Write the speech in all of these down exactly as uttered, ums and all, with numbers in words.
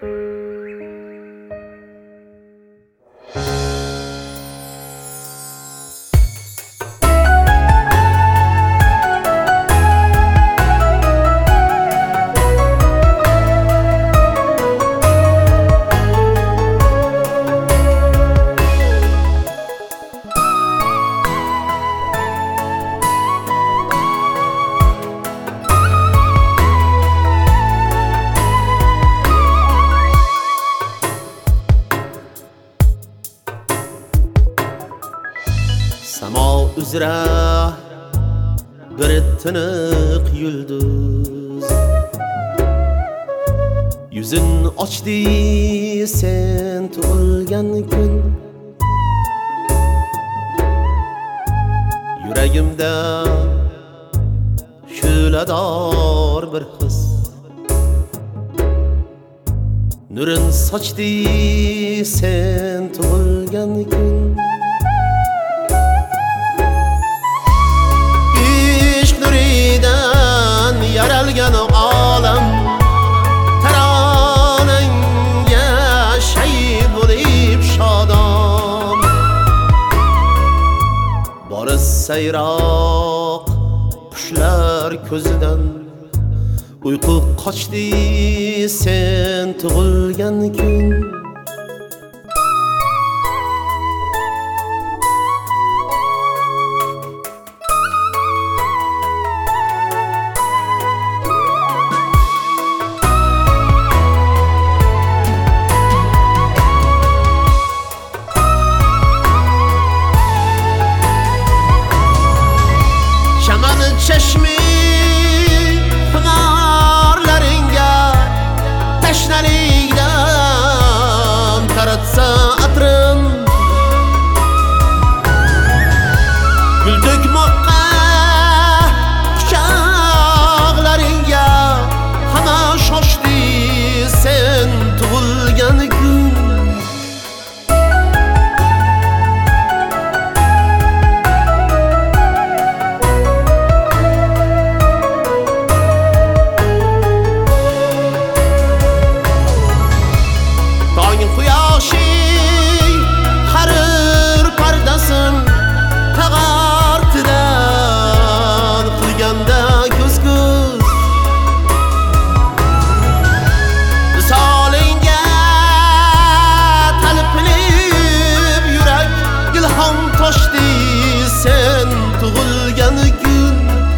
Samo uzra bir tiniq yulduz Yüzün ochdi sen tug'ilgan kun Yuragimda shulador bir his Nurin sochdi sen tug'ilgan kun yaralgan olam taronangga shahid bo'lib shodon boris sayroq qushlar ko'zidan uyqu qochdi sen tug'ilgan kun چشمی خمارlaringa tashnalikdan taratsa atrin gul to'kmoqqa quchoqlaringa hamma shoshdi sen tug'ilgan kun sen tug'ilgan kun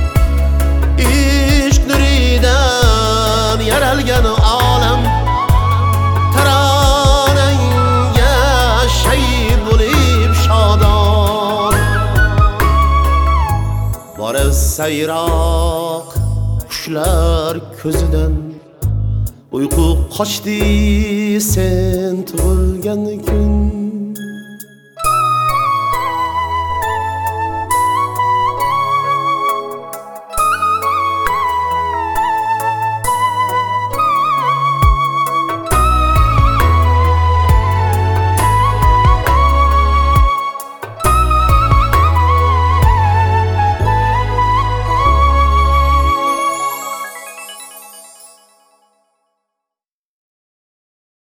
ishq nuridan yaralgan olam taronangga shahid bo'lib shodon boris sayroq qushlar ko'zidan uyqu qochdi sen tug'ilgan kun